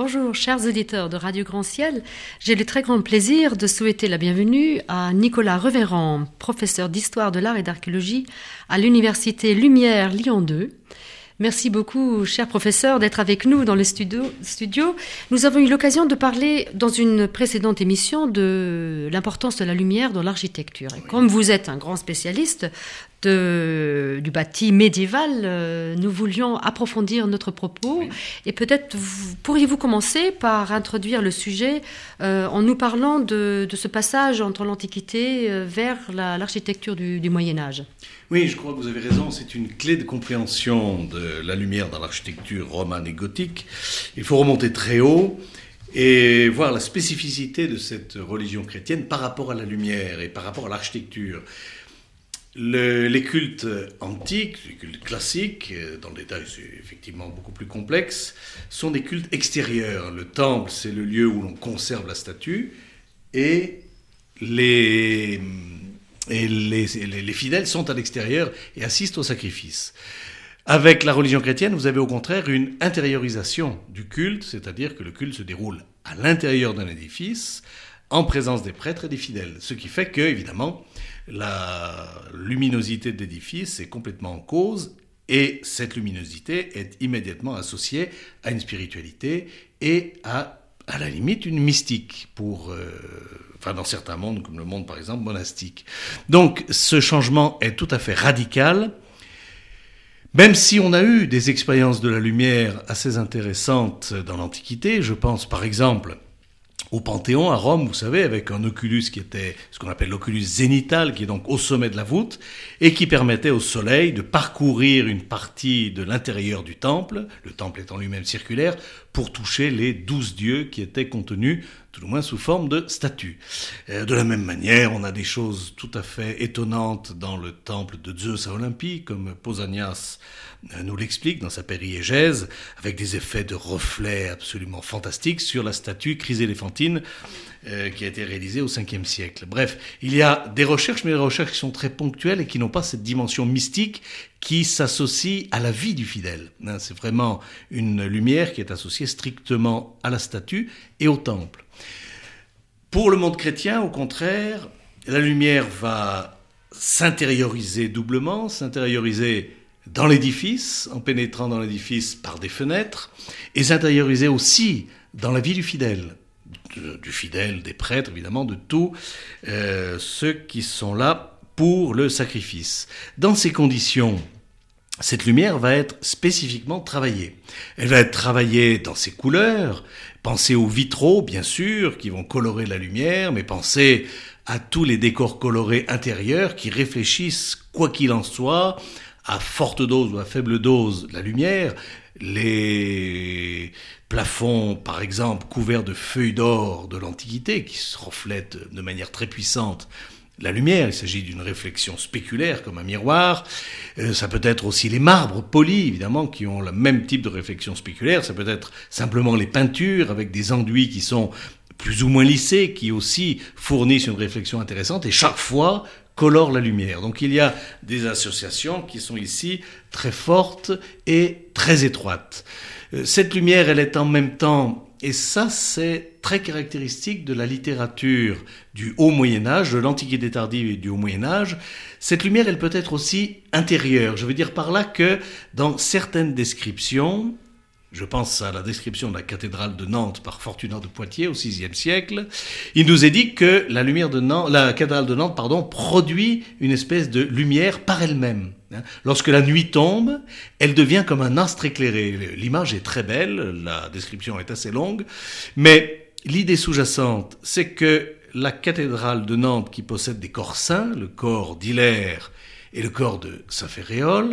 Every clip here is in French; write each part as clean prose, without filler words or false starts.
Bonjour, chers auditeurs de Radio Grand Ciel. J'ai le très grand plaisir de souhaiter la bienvenue à Nicolas Reverand, professeur d'histoire de l'art et d'archéologie à l'Université Lumière Lyon 2. Merci beaucoup, cher professeur, d'être avec nous dans le studio. Nous avons eu l'occasion de parler dans une précédente émission de l'importance de la lumière dans l'architecture. Et comme vous êtes un grand spécialiste du bâti médiéval, nous voulions approfondir notre propos. Oui. Et peut-être pourriez-vous commencer par introduire le sujet en nous parlant de ce passage entre l'Antiquité vers l'architecture du Moyen-Âge. Oui, je crois que vous avez raison, c'est une clé de compréhension de la lumière dans l'architecture romane et gothique. Il faut remonter très haut et voir la spécificité de cette religion chrétienne par rapport à la lumière et par rapport à l'architecture. Les cultes antiques, les cultes classiques, dans le détail c'est effectivement beaucoup plus complexe, sont des cultes extérieurs. Le temple, c'est le lieu où l'on conserve la statue et les fidèles sont à l'extérieur et assistent au sacrifice. Avec la religion chrétienne, vous avez au contraire une intériorisation du culte, c'est-à-dire que le culte se déroule à l'intérieur d'un édifice, en présence des prêtres et des fidèles. Ce qui fait que, évidemment, la luminosité de l'édifice est complètement en cause et cette luminosité est immédiatement associée à une spiritualité et à la limite une mystique dans certains mondes, comme le monde par exemple monastique. Donc ce changement est tout à fait radical, même si on a eu des expériences de la lumière assez intéressantes dans l'Antiquité. Je pense par exemple au Panthéon à Rome, vous savez, avec un oculus qui était ce qu'on appelle l'oculus zénital, qui est donc au sommet de la voûte, et qui permettait au soleil de parcourir une partie de l'intérieur du temple, le temple étant lui-même circulaire, pour toucher les 12 dieux qui étaient contenus, tout au moins sous forme de statues. De la même manière, on a des choses tout à fait étonnantes dans le temple de Zeus à Olympie, comme Pausanias nous l'explique dans sa Périégèse, avec des effets de reflets absolument fantastiques sur la statue chryséléphantine qui a été réalisée au 5e siècle. Bref, il y a des recherches, mais des recherches qui sont très ponctuelles et qui n'ont pas cette dimension mystique qui s'associe à la vie du fidèle. C'est vraiment une lumière qui est associée strictement à la statue et au temple. Pour le monde chrétien, au contraire, la lumière va s'intérioriser doublement, s'intérioriser dans l'édifice, en pénétrant dans l'édifice par des fenêtres, et s'intérioriser aussi dans la vie du fidèle, des prêtres évidemment, de tous ceux qui sont là pour le sacrifice. Dans ces conditions, cette lumière va être spécifiquement travaillée. Elle va être travaillée dans ses couleurs. Pensez aux vitraux, bien sûr, qui vont colorer la lumière, mais pensez à tous les décors colorés intérieurs qui réfléchissent, quoi qu'il en soit, à forte dose ou à faible dose, la lumière. Les plafonds, par exemple, couverts de feuilles d'or de l'Antiquité, qui se reflètent de manière très puissante la lumière. Il s'agit d'une réflexion spéculaire comme un miroir. Ça peut être aussi les marbres polis, évidemment, qui ont le même type de réflexion spéculaire. Ça peut être simplement les peintures avec des enduits qui sont plus ou moins lissés, qui aussi fournissent une réflexion intéressante et chaque fois colorent la lumière. Donc il y a des associations qui sont ici très fortes et très étroites. Cette lumière, elle est en même temps, et ça c'est très caractéristique de la littérature du Haut Moyen-Âge, de l'Antiquité tardive et du Haut Moyen-Âge, cette lumière, elle peut être aussi intérieure. Je veux dire par là que dans certaines descriptions, je pense à la description de la cathédrale de Nantes par Fortunat de Poitiers au VIe siècle. Il nous est dit que la cathédrale de Nantes, produit une espèce de lumière par elle-même. Lorsque la nuit tombe, elle devient comme un astre éclairé. L'image est très belle, la description est assez longue, mais l'idée sous-jacente, c'est que la cathédrale de Nantes, qui possède des corps saints, le corps d'Hilaire et le corps de Saint-Féréol,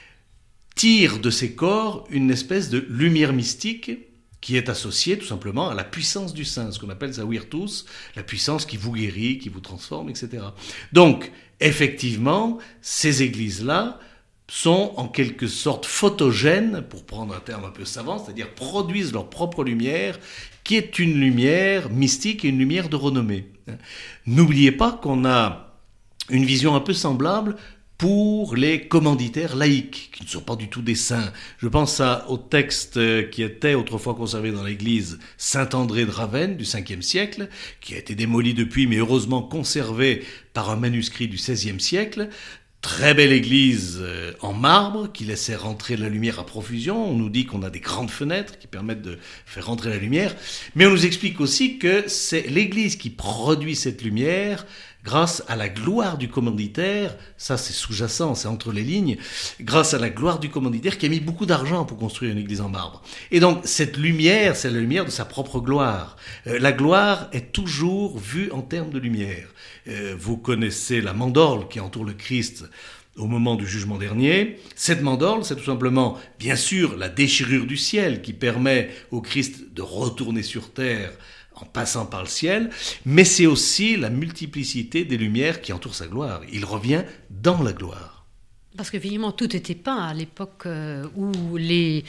tire de ces corps une espèce de lumière mystique qui est associée tout simplement à la puissance du saint, ce qu'on appelle sa virtus, la puissance qui vous guérit, qui vous transforme, etc. Donc, effectivement, ces églises-là sont en quelque sorte photogènes, pour prendre un terme un peu savant, c'est-à-dire produisent leur propre lumière, qui est une lumière mystique et une lumière de renommée. N'oubliez pas qu'on a une vision un peu semblable pour les commanditaires laïcs, qui ne sont pas du tout des saints. Je pense au texte qui était autrefois conservé dans l'église Saint-André de Ravenne du 5e siècle, qui a été démoli depuis, mais heureusement conservé par un manuscrit du 16e siècle. Très belle église en marbre qui laissait rentrer la lumière à profusion. On nous dit qu'on a des grandes fenêtres qui permettent de faire rentrer la lumière. Mais on nous explique aussi que c'est l'église qui produit cette lumière grâce à la gloire du commanditaire. Ça, c'est sous-jacent, c'est entre les lignes. Grâce à la gloire du commanditaire qui a mis beaucoup d'argent pour construire une église en marbre. Et donc, cette lumière, c'est la lumière de sa propre gloire. La gloire est toujours vue en termes de lumière. Vous connaissez la mandorle qui entoure le Christ au moment du jugement dernier. Cette mandorle, c'est tout simplement, bien sûr, la déchirure du ciel qui permet au Christ de retourner sur terre en passant par le ciel, mais c'est aussi la multiplicité des lumières qui entourent sa gloire. Il revient dans la gloire. Parce qu'évidemment, tout était peint à l'époque où les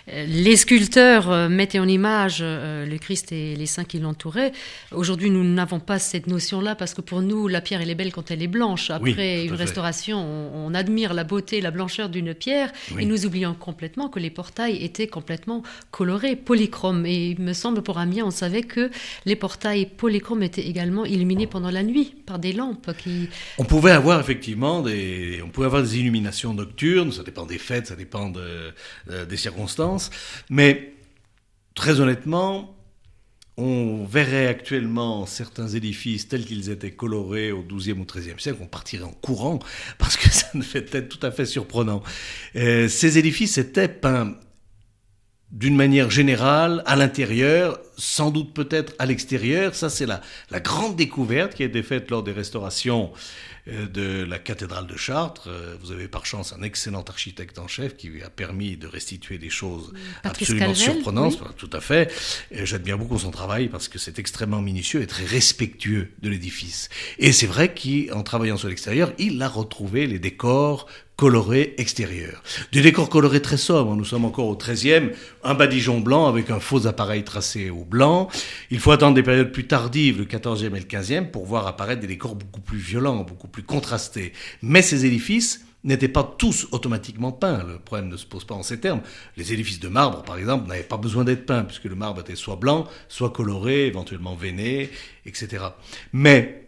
sculpteurs mettaient en image le Christ et les saints qui l'entouraient. Aujourd'hui, nous n'avons pas cette notion-là parce que pour nous, la pierre, elle est belle quand elle est blanche. Après une restauration, on admire la beauté, la blancheur d'une pierre et nous oublions complètement que les portails étaient complètement colorés, polychromes. Et il me semble, pour Amiens, on savait que les portails polychromes étaient également illuminés pendant la nuit par des lampes qui... On pouvait avoir effectivement des illuminations nocturnes, ça dépend des fêtes, ça dépend des circonstances, mais très honnêtement, on verrait actuellement certains édifices tels qu'ils étaient colorés au XIIe ou XIIIe siècle, on partirait en courant parce que ça ne fait être tout à fait surprenant. Ces édifices étaient peints d'une manière générale, à l'intérieur, sans doute peut-être à l'extérieur. Ça, c'est la grande découverte qui a été faite lors des restaurations de la cathédrale de Chartres. Vous avez par chance un excellent architecte en chef qui a permis de restituer des choses absolument surprenantes. Oui. Tout à fait. J'admire beaucoup son travail parce que c'est extrêmement minutieux et très respectueux de l'édifice. Et c'est vrai qu'en travaillant sur l'extérieur, il a retrouvé les décors colorés extérieurs. Des décors colorés très sobres. Nous sommes encore au XIIIe, un badigeon blanc avec un faux appareil tracé au blanc. Il faut attendre des périodes plus tardives, le XIVe et le XVe, pour voir apparaître des décors beaucoup plus violents, beaucoup plus contrastés. Mais ces édifices n'étaient pas tous automatiquement peints. Le problème ne se pose pas en ces termes. Les édifices de marbre, par exemple, n'avaient pas besoin d'être peints, puisque le marbre était soit blanc, soit coloré, éventuellement veiné, etc. Mais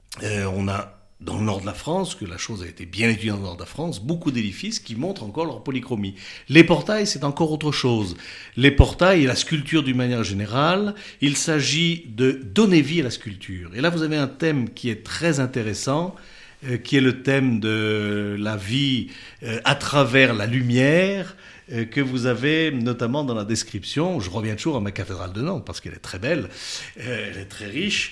on a dans le nord de la France, que la chose a été bien étudiée dans le nord de la France, beaucoup d'édifices qui montrent encore leur polychromie. Les portails, c'est encore autre chose. Les portails et la sculpture d'une manière générale, il s'agit de donner vie à la sculpture. Et là, vous avez un thème qui est très intéressant, qui est le thème de la vie à travers la lumière, que vous avez notamment dans la description. Je reviens toujours à ma cathédrale de Nantes, parce qu'elle est très belle, elle est très riche.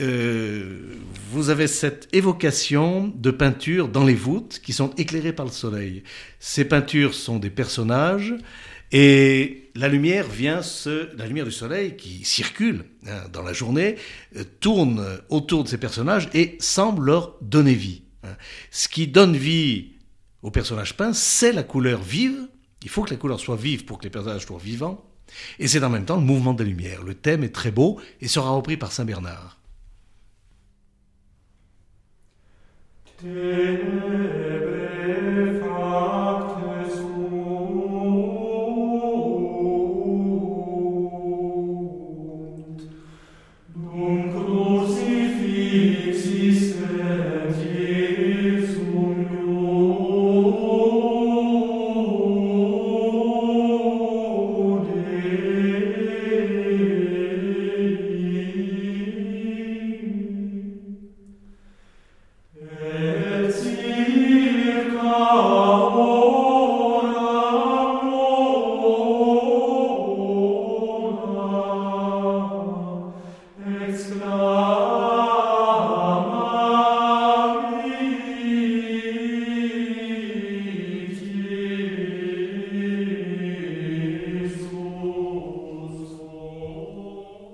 Vous avez cette évocation de peintures dans les voûtes qui sont éclairées par le soleil. Ces peintures sont des personnages et la lumière la lumière du soleil qui circule dans la journée tourne autour de ces personnages et semble leur donner vie. Ce qui donne vie aux personnages peints, c'est la couleur vive. Il faut que la couleur soit vive pour que les personnages soient vivants. Et c'est en même temps le mouvement de la lumière. Le thème est très beau et sera repris par Saint Bernard.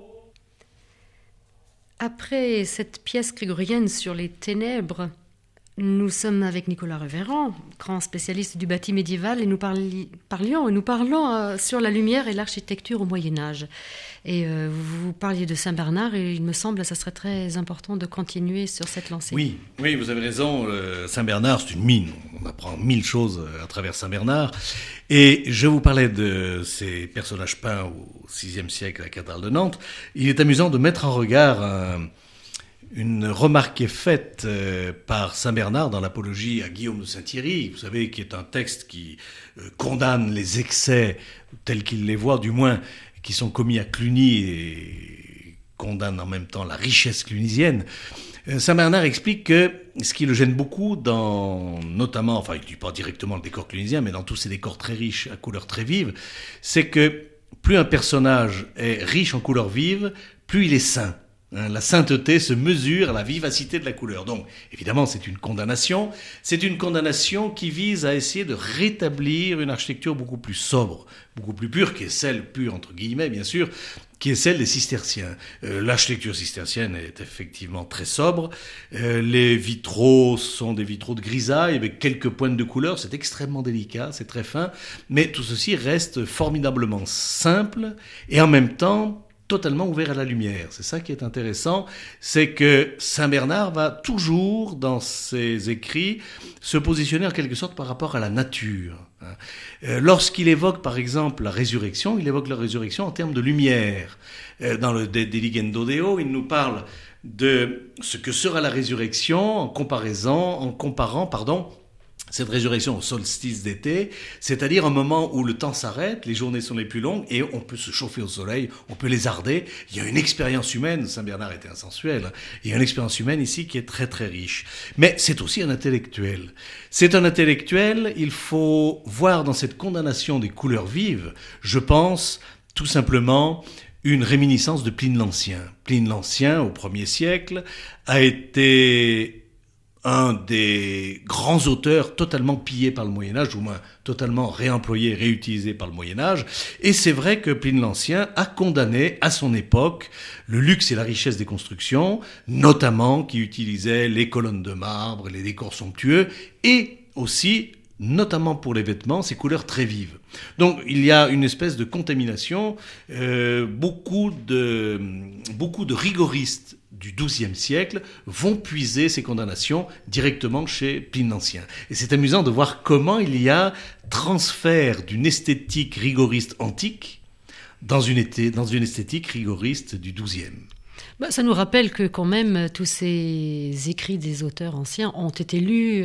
Après cette pièce grégorienne sur les ténèbres, Nous sommes avec Nicolas Reverand, grand spécialiste du bâti médiéval, et nous parlons sur la lumière et l'architecture au Moyen-Âge. Et vous parliez de Saint-Bernard, et il me semble que ça serait très important de continuer sur cette lancée. Oui, vous avez raison. Saint-Bernard, c'est une mine. On apprend 1000 choses à travers Saint-Bernard. Et je vous parlais de ces personnages peints au VIe siècle à la cathédrale de Nantes. Il est amusant de mettre en regard une remarque qui est faite par Saint-Bernard dans l'apologie à Guillaume de Saint-Thierry, vous savez, qui est un texte qui condamne les excès tels qu'il les voit, du moins qui sont commis à Cluny, et condamne en même temps la richesse clunisienne. Saint-Bernard explique que ce qui le gêne beaucoup notamment, enfin il ne dit pas directement le décor clunisien, mais dans tous ces décors très riches à couleurs très vives, c'est que plus un personnage est riche en couleurs vives, plus il est saint. La sainteté se mesure à la vivacité de la couleur. Donc, évidemment, c'est une condamnation. C'est une condamnation qui vise à essayer de rétablir une architecture beaucoup plus sobre, beaucoup plus pure, qui est celle, pure entre guillemets, bien sûr, qui est celle des cisterciens. L'architecture cistercienne est effectivement très sobre. Les vitraux sont des vitraux de grisaille avec quelques pointes de couleur. C'est extrêmement délicat, c'est très fin. Mais tout ceci reste formidablement simple et en même temps totalement ouvert à la lumière. C'est ça qui est intéressant, c'est que Saint-Bernard va toujours, dans ses écrits, se positionner en quelque sorte par rapport à la nature. Lorsqu'il évoque, par exemple, la résurrection, il évoque la résurrection en termes de lumière. Dans le De Ligendo Deo, il nous parle de ce que sera la résurrection en comparant, cette résurrection au solstice d'été, c'est-à-dire un moment où le temps s'arrête, les journées sont les plus longues et on peut se chauffer au soleil, on peut lézarder. Il y a une expérience humaine, Saint-Bernard était un sensuel, il y a une expérience humaine ici qui est très très riche. Mais c'est aussi un intellectuel. C'est un intellectuel, il faut voir dans cette condamnation des couleurs vives, je pense tout simplement une réminiscence de Pline l'Ancien. Pline l'Ancien, au 1er siècle, a été un des grands auteurs totalement pillés par le Moyen-Âge, ou moins totalement réemployés, réutilisés par le Moyen-Âge. Et c'est vrai que Pline l'Ancien a condamné à son époque le luxe et la richesse des constructions, notamment qui utilisaient les colonnes de marbre, les décors somptueux, et aussi, notamment pour les vêtements, ces couleurs très vives. Donc il y a une espèce de contamination, beaucoup de rigoristes du XIIe siècle vont puiser ces condamnations directement chez Pline l'Ancien. Et c'est amusant de voir comment il y a transfert d'une esthétique rigoriste antique dans une esthétique rigoriste du XIIe. Ça nous rappelle que quand même tous ces écrits des auteurs anciens ont été lus,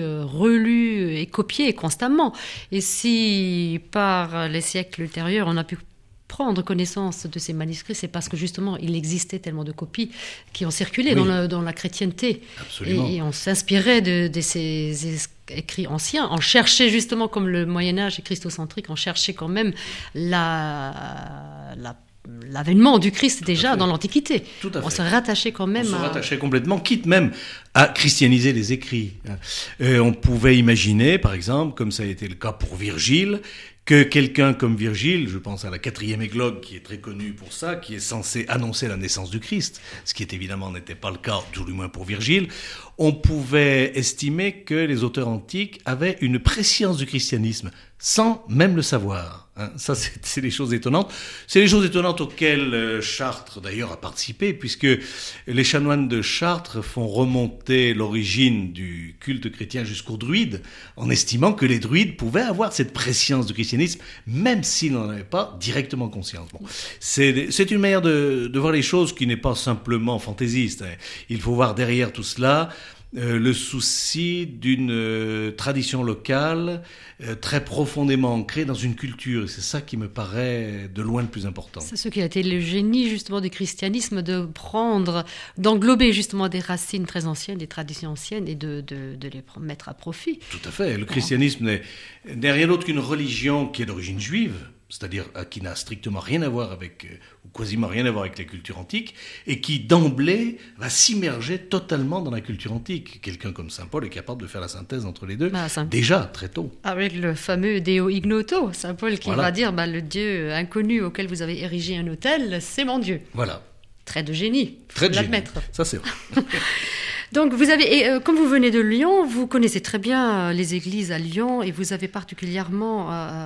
relus et copiés constamment. Et si par les siècles ultérieurs on a pu prendre connaissance de ces manuscrits, c'est parce que justement il existait tellement de copies qui ont circulé dans la chrétienté. Absolument. Et on s'inspirait de ces écrits anciens, on cherchait justement, comme le Moyen-Âge est christocentrique, on cherchait quand même l'avènement du Christ déjà dans l'Antiquité. Tout à fait. On se rattachait quand même on se rattachait complètement, quitte même à christianiser les écrits. On pouvait imaginer, par exemple, comme ça a été le cas pour Virgile, que quelqu'un comme Virgile, je pense à la 4e églogue qui est très connue pour ça, qui est censée annoncer la naissance du Christ, ce qui évidemment n'était pas le cas, tout du moins pour Virgile, on pouvait estimer que les auteurs antiques avaient une prescience du christianisme, sans même le savoir. Ça, c'est des choses étonnantes. C'est les choses étonnantes auxquelles Chartres, d'ailleurs, a participé, puisque les chanoines de Chartres font remonter l'origine du culte chrétien jusqu'aux druides, en estimant que les druides pouvaient avoir cette prescience du christianisme, même s'ils n'en avaient pas directement conscience. Bon, c'est une manière de voir les choses qui n'est pas simplement fantaisiste. Il faut voir derrière tout cela le souci d'une tradition locale très profondément ancrée dans une culture. Et c'est ça qui me paraît de loin le plus important. C'est ce qui a été le génie justement du christianisme, d'englober justement des racines très anciennes, des traditions anciennes et de les mettre à profit. Tout à fait. Le christianisme n'est rien d'autre qu'une religion qui est d'origine juive, c'est-à-dire qui n'a strictement rien à voir avec, ou quasiment rien à voir avec la culture antique, et qui d'emblée va s'immerger totalement dans la culture antique. Quelqu'un comme Saint Paul est capable de faire la synthèse entre les deux, déjà très tôt. Avec le fameux Deo Ignoto, Saint Paul qui va dire le Dieu inconnu auquel vous avez érigé un autel, c'est mon Dieu. Voilà. Trait de génie, Trait de l'admettre. Génie. Ça c'est vrai. Donc, comme vous venez de Lyon, vous connaissez très bien les églises à Lyon et vous avez particulièrement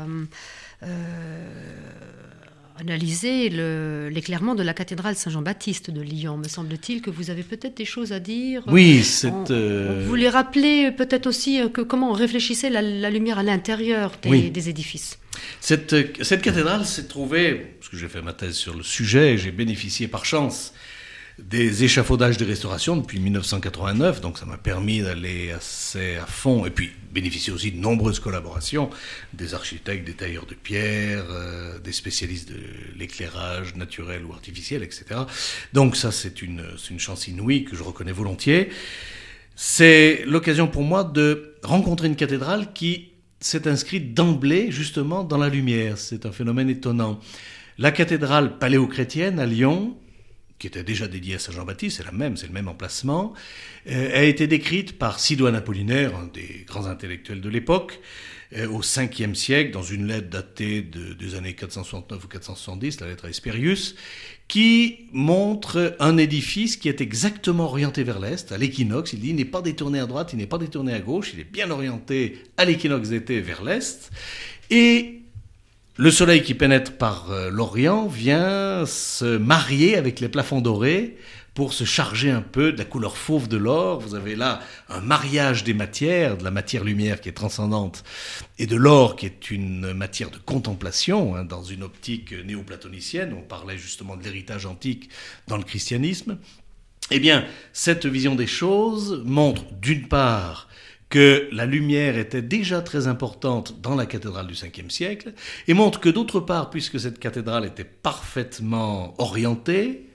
analysé l'éclairement de la cathédrale Saint-Jean-Baptiste de Lyon. Me semble-t-il que vous avez peut-être des choses à dire. Oui, vous voulez rappeler peut-être aussi comment on réfléchissait la lumière à l'intérieur des édifices. Cette cathédrale s'est trouvée, parce que j'ai fait ma thèse sur le sujet, j'ai bénéficié par chance des échafaudages de restauration depuis 1989, donc ça m'a permis d'aller assez à fond, et puis bénéficier aussi de nombreuses collaborations, des architectes, des tailleurs de pierre, des spécialistes de l'éclairage naturel ou artificiel, etc. Donc ça, c'est une chance inouïe que je reconnais volontiers. C'est l'occasion pour moi de rencontrer une cathédrale qui s'est inscrite d'emblée, justement, dans la lumière. C'est un phénomène étonnant. La cathédrale paléochrétienne à Lyon, qui était déjà dédiée à Saint-Jean-Baptiste, c'est le même emplacement, a été décrite par Sidoine Apollinaire, un des grands intellectuels de l'époque, au 5e siècle, dans une lettre datée des années 469 ou 470, la lettre à Hespérius, qui montre un édifice qui est exactement orienté vers l'est, à l'équinoxe. Il dit, il n'est pas détourné à droite, il n'est pas détourné à gauche, il est bien orienté à l'équinoxe d'été vers l'est. Et le soleil qui pénètre par l'Orient vient se marier avec les plafonds dorés pour se charger un peu de la couleur fauve de l'or. Vous avez là un mariage des matières, de la matière-lumière qui est transcendante et de l'or qui est une matière de contemplation, dans une optique néoplatonicienne. On parlait justement de l'héritage antique dans le christianisme. Eh bien, cette vision des choses montre d'une part que la lumière était déjà très importante dans la cathédrale du 5e siècle, et montre que d'autre part, puisque cette cathédrale était parfaitement orientée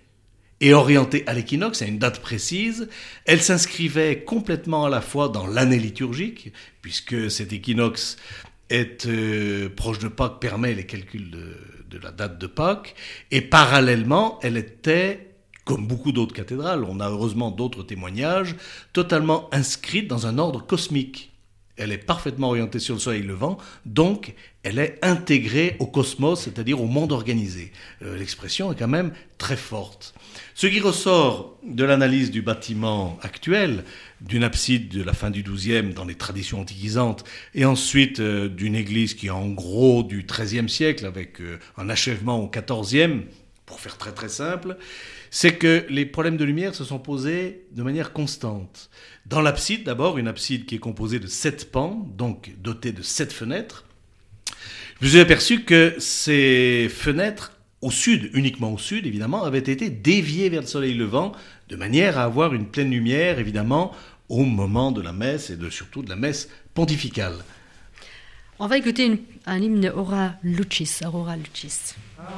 à l'équinoxe, à une date précise, elle s'inscrivait complètement à la fois dans l'année liturgique, puisque cet équinoxe est proche de Pâques, permet les calculs de la date de Pâques, et parallèlement, elle était, comme beaucoup d'autres cathédrales, on a heureusement d'autres témoignages, totalement inscrite dans un ordre cosmique. Elle est parfaitement orientée sur le soleil levant, donc elle est intégrée au cosmos, c'est-à-dire au monde organisé. L'expression est quand même très forte. Ce qui ressort de l'analyse du bâtiment actuel, d'une abside de la fin du XIIe dans les traditions antiquisantes, et ensuite d'une église qui est en gros du XIIIe siècle, avec un achèvement au XIVe, pour faire très très simple, c'est que les problèmes de lumière se sont posés de manière constante. Dans l'abside, d'abord, une abside qui est composée de 7 pans, donc dotée de 7 fenêtres, je me suis aperçu que ces fenêtres, au sud, uniquement au sud, évidemment, avaient été déviées vers le soleil levant, de manière à avoir une pleine lumière, évidemment, au moment de la messe, et surtout de la messe pontificale. On va écouter un hymne Aurora Lucis. Aurora Lucis.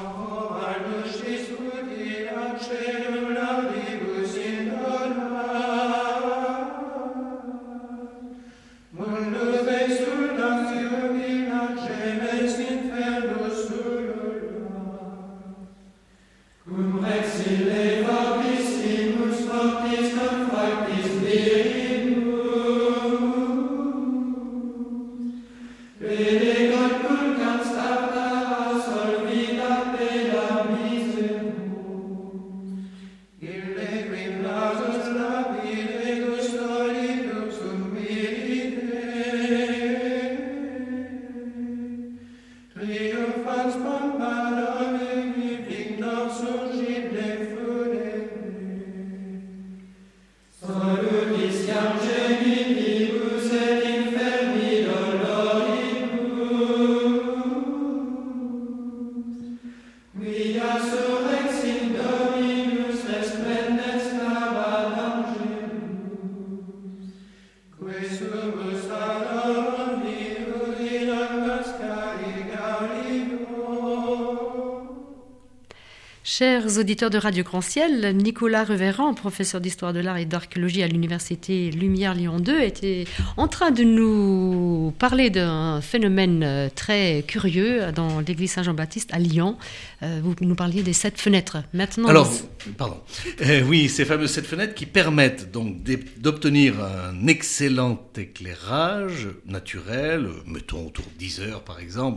Chers auditeurs de Radio Grand Ciel, Nicolas Reverand, professeur d'histoire de l'art et d'archéologie à l'université Lumière Lyon 2, était en train de nous parler d'un phénomène très curieux dans l'église Saint-Jean-Baptiste à Lyon. Vous nous parliez des 7 fenêtres. Maintenant, oui, ces fameuses 7 fenêtres qui permettent donc d'obtenir un excellent éclairage naturel, mettons autour de 10 heures par exemple.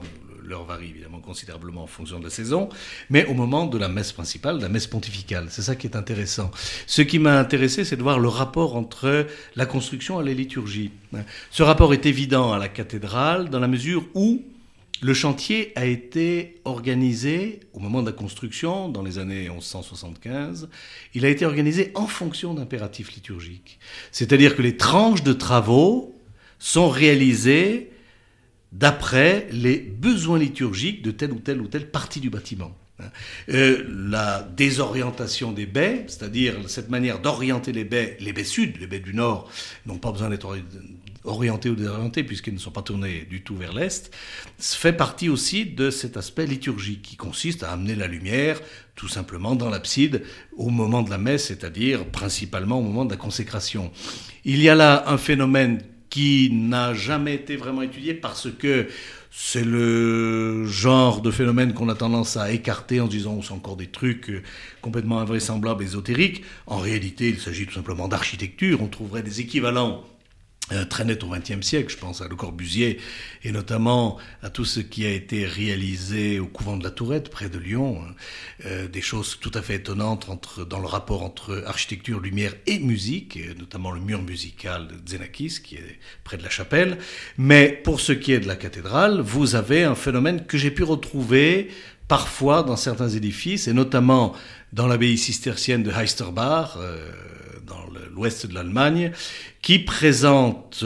l'heure varie évidemment considérablement en fonction de la saison, mais au moment de la messe principale, de la messe pontificale. C'est ça qui est intéressant. Ce qui m'a intéressé, c'est de voir le rapport entre la construction et les liturgies. Ce rapport est évident à la cathédrale dans la mesure où le chantier a été organisé au moment de la construction, dans les années 1175. Il a été organisé en fonction d'impératifs liturgiques. C'est-à-dire que les tranches de travaux sont réalisées d'après les besoins liturgiques de telle ou telle partie du bâtiment. La désorientation des baies, c'est-à-dire cette manière d'orienter les baies sud, les baies du nord, n'ont pas besoin d'être orientés ou désorientés puisqu'ils ne sont pas tournés du tout vers l'est, fait partie aussi de cet aspect liturgique qui consiste à amener la lumière tout simplement dans l'abside au moment de la messe, c'est-à-dire principalement au moment de la consécration. Il y a là un phénomène qui n'a jamais été vraiment étudié parce que c'est le genre de phénomène qu'on a tendance à écarter en disant c'est encore des trucs complètement invraisemblables, ésotériques. En réalité, il s'agit tout simplement d'architecture. On trouverait des équivalents très net au XXe siècle, je pense à Le Corbusier et notamment à tout ce qui a été réalisé au couvent de la Tourette près de Lyon, des choses tout à fait étonnantes dans le rapport entre architecture, lumière et musique, et notamment le mur musical de Xenakis qui est près de la chapelle. Mais pour ce qui est de la cathédrale, vous avez un phénomène que j'ai pu retrouver parfois dans certains édifices et notamment dans l'abbaye cistercienne de Heisterbach, dans l'ouest de l'Allemagne, qui présente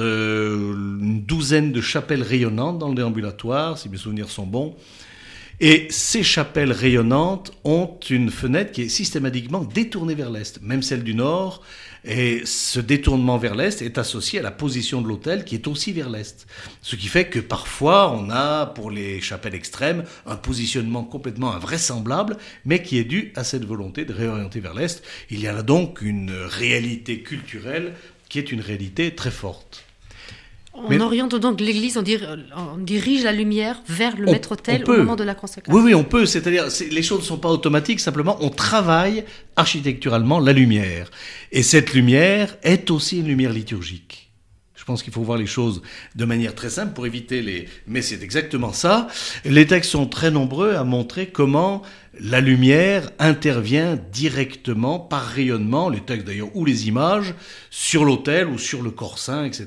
une douzaine de chapelles rayonnantes dans le déambulatoire, si mes souvenirs sont bons. Et ces chapelles rayonnantes ont une fenêtre qui est systématiquement détournée vers l'est, même celle du nord. Et ce détournement vers l'est est associé à la position de l'autel qui est aussi vers l'est. Ce qui fait que parfois on a, pour les chapelles extrêmes, un positionnement complètement invraisemblable, mais qui est dû à cette volonté de réorienter vers l'est. Il y a là donc une réalité culturelle qui est une réalité très forte. On oriente donc l'église, on dirige la lumière vers le maître-autel au moment de la consécration. Oui, on peut. C'est-à-dire, les choses ne sont pas automatiques. Simplement, on travaille architecturalement la lumière. Et cette lumière est aussi une lumière liturgique. Je pense qu'il faut voir les choses de manière très simple pour éviter mais c'est exactement ça. Les textes sont très nombreux à montrer comment la lumière intervient directement par rayonnement, les textes d'ailleurs ou les images, sur l'autel ou sur le corps saint, etc.,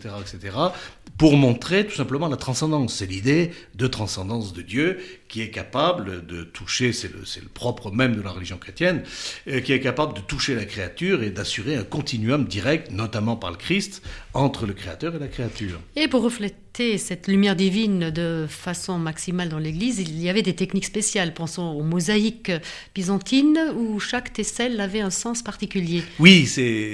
pour montrer tout simplement la transcendance. C'est l'idée de transcendance de Dieu qui est capable de toucher, c'est le propre même de la religion chrétienne, qui est capable de toucher la créature et d'assurer un continuum direct, notamment par le Christ, entre le Créateur et la créature. Et pour refléter cette lumière divine de façon maximale dans l'Église, il y avait des techniques spéciales. Pensons aux mosaïques byzantines où chaque tesselle avait un sens particulier. Oui,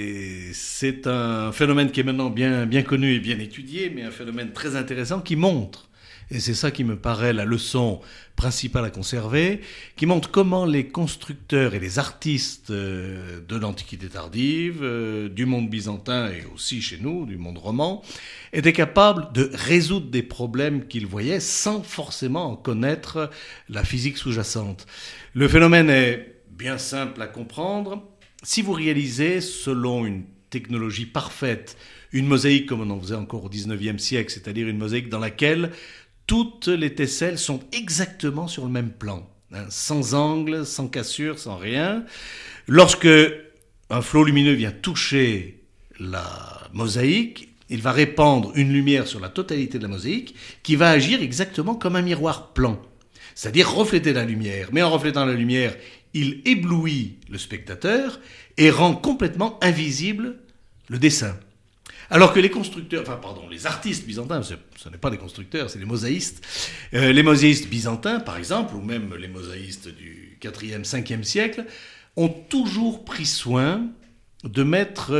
c'est un phénomène qui est maintenant bien connu et bien étudié, mais un phénomène très intéressant qui montre, et c'est ça qui me paraît la leçon principale à conserver, qui montre comment les constructeurs et les artistes de l'Antiquité tardive, du monde byzantin et aussi chez nous, du monde roman, étaient capables de résoudre des problèmes qu'ils voyaient sans forcément en connaître la physique sous-jacente. Le phénomène est bien simple à comprendre. Si vous réalisez, selon une technologie parfaite, une mosaïque comme on en faisait encore au XIXe siècle, c'est-à-dire une mosaïque dans laquelle toutes les tesselles sont exactement sur le même plan, sans angle, sans cassure, sans rien. Lorsque un flot lumineux vient toucher la mosaïque, il va répandre une lumière sur la totalité de la mosaïque qui va agir exactement comme un miroir plan, c'est-à-dire refléter la lumière. Mais en reflétant la lumière, il éblouit le spectateur et rend complètement invisible le dessin. Alors que les artistes byzantins, ce n'est pas des constructeurs, c'est des mosaïstes. Les mosaïstes byzantins, par exemple, ou même les mosaïstes du 4e, 5e siècle, ont toujours pris soin de mettre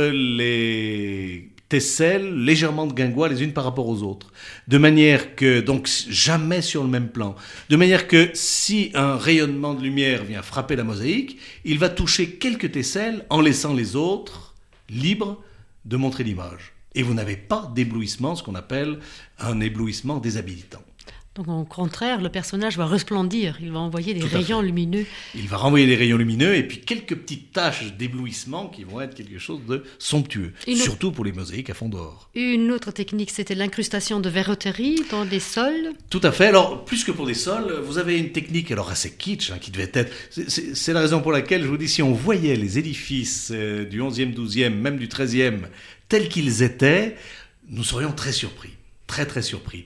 les tesselles légèrement de guingois les unes par rapport aux autres. De manière que, donc jamais sur le même plan, de manière que si un rayonnement de lumière vient frapper la mosaïque, il va toucher quelques tesselles en laissant les autres libres de montrer l'image. Et vous n'avez pas d'éblouissement, ce qu'on appelle un éblouissement déshabilitant. Donc au contraire, le personnage va resplendir, il va envoyer des rayons lumineux. Il va renvoyer des rayons lumineux et puis quelques petites taches d'éblouissement qui vont être quelque chose de somptueux, surtout pour les mosaïques à fond d'or. Une autre technique, c'était l'incrustation de verroterie dans des sols. Tout à fait. Alors, plus que pour des sols, vous avez une technique alors assez kitsch qui devait être... C'est la raison pour laquelle je vous dis, si on voyait les édifices du 11e, 12e, même du 13e, tels qu'ils étaient, nous serions très surpris. Très, très surpris.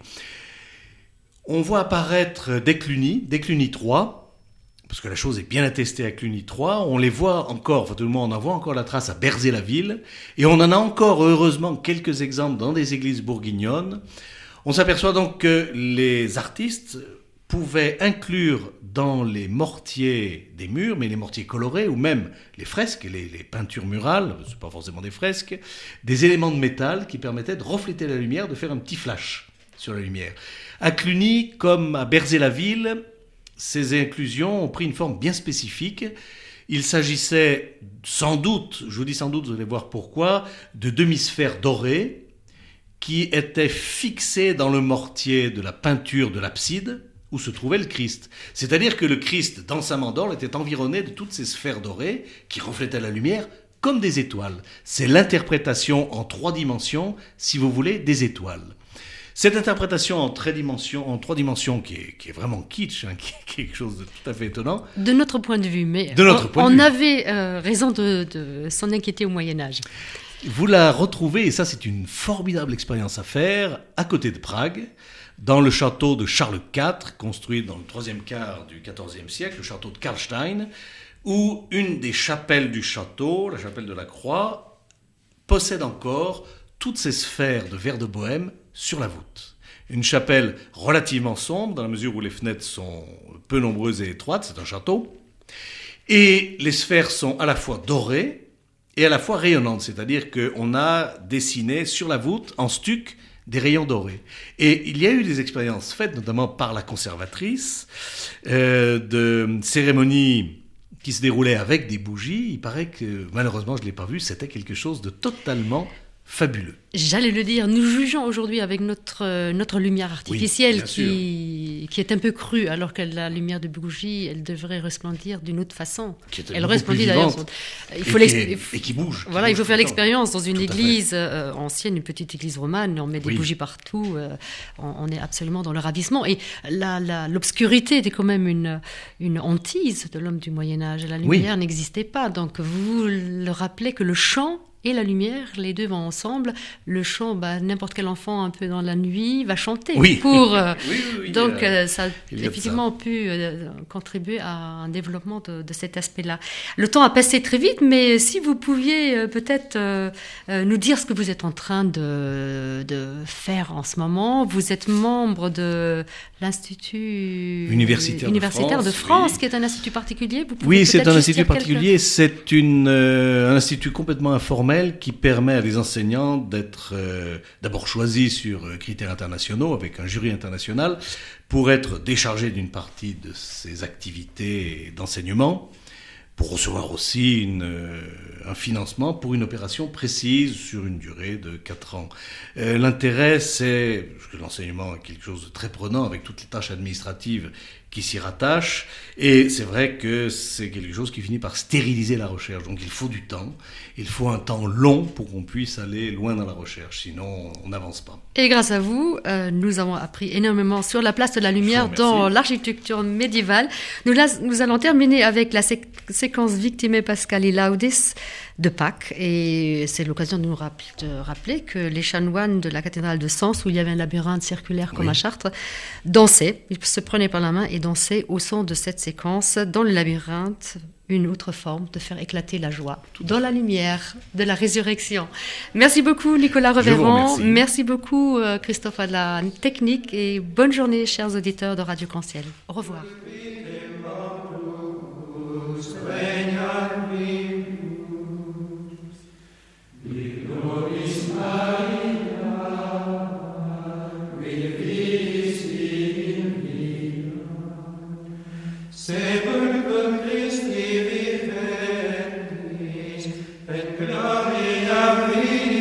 On voit apparaître des Cluny 3, parce que la chose est bien attestée à Cluny 3. On les voit encore, enfin tout le monde en voit encore la trace à Berzé-la-Ville, et on en a encore heureusement quelques exemples dans des églises bourguignonnes. On s'aperçoit donc que les artistes pouvaient inclure dans les mortiers des murs, mais les mortiers colorés, ou même les fresques, les peintures murales, c'est pas forcément des fresques, des éléments de métal qui permettaient de refléter la lumière, de faire un petit flash sur la lumière. À Cluny, comme à Berzé-la-Ville, ces inclusions ont pris une forme bien spécifique. Il s'agissait sans doute, je vous dis sans doute, vous allez voir pourquoi, de demi-sphères dorées qui étaient fixées dans le mortier de la peinture de l'abside où se trouvait le Christ. C'est-à-dire que le Christ, dans sa mandorle, était environné de toutes ces sphères dorées qui reflétaient la lumière comme des étoiles. C'est l'interprétation en 3 dimensions, si vous voulez, des étoiles. Cette interprétation en 3 dimensions qui est vraiment kitsch, qui est quelque chose de tout à fait étonnant. De notre point de vue, mais on avait raison de s'en inquiéter au Moyen-Âge. Vous la retrouvez, et ça c'est une formidable expérience à faire, à côté de Prague, dans le château de Charles IV, construit dans le 3e quart du XIVe siècle, le château de Karlstein, où une des chapelles du château, la chapelle de la Croix, possède encore toutes ces sphères de verre de bohème sur la voûte. Une chapelle relativement sombre, dans la mesure où les fenêtres sont peu nombreuses et étroites, c'est un château. Et les sphères sont à la fois dorées et à la fois rayonnantes, c'est-à-dire qu'on a dessiné sur la voûte, en stuc, des rayons dorés. Et il y a eu des expériences faites, notamment par la conservatrice, de cérémonies qui se déroulaient avec des bougies. Il paraît que, malheureusement, je ne l'ai pas vu, c'était quelque chose de totalement fabuleux. J'allais le dire, nous jugeons aujourd'hui avec notre lumière artificielle qui est un peu crue, alors que la lumière de bougie, elle devrait resplendir d'une autre façon. Elle resplendit d'ailleurs. Et qui bouge. Voilà, il faut faire l'expérience dans une église ancienne, une petite église romane, on met des bougies partout, on est absolument dans le ravissement. Et l'obscurité était quand même une hantise de l'homme du Moyen-Âge. La lumière n'existait pas, donc vous le rappelez que le chant et la lumière, les deux vont ensemble. Le chant, n'importe quel enfant un peu dans la nuit va chanter. Donc ça a effectivement pu contribuer à un développement de cet aspect-là. Le temps a passé très vite, mais si vous pouviez peut-être nous dire ce que vous êtes en train de faire en ce moment. Vous êtes membre de l'Institut universitaire de France, qui est un institut particulier. C'est un institut particulier. C'est un institut complètement informel qui permet à des enseignants d'être d'abord choisis sur critères internationaux avec un jury international pour être déchargés d'une partie de ces activités d'enseignement, pour recevoir aussi un financement pour une opération précise sur une durée de 4 ans. L'intérêt, c'est que l'enseignement est quelque chose de très prenant avec toutes les tâches administratives qui s'y rattachent, et c'est vrai que c'est quelque chose qui finit par stériliser la recherche. Donc il faut du temps, il faut un temps long pour qu'on puisse aller loin dans la recherche, sinon on n'avance pas. Et grâce à vous, nous avons appris énormément sur la place de la lumière dans l'architecture médiévale. Nous allons terminer avec la séquence Victimae Pascali Laudis de Pâques, et c'est l'occasion de nous rappeler que les chanoines de la cathédrale de Sens, où il y avait un labyrinthe circulaire comme à Chartres, dansaient, ils se prenaient par la main et dansaient au son de cette séquence dans le labyrinthe, une autre forme de faire éclater la joie dans la lumière de la résurrection. Merci beaucoup Nicolas Reverand, merci beaucoup Christophe à la technique, et bonne journée chers auditeurs de Radio Grand-Ciel. Au revoir.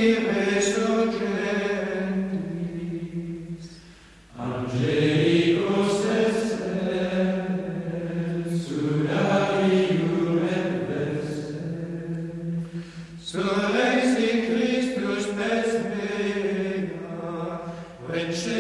Angelico Menschen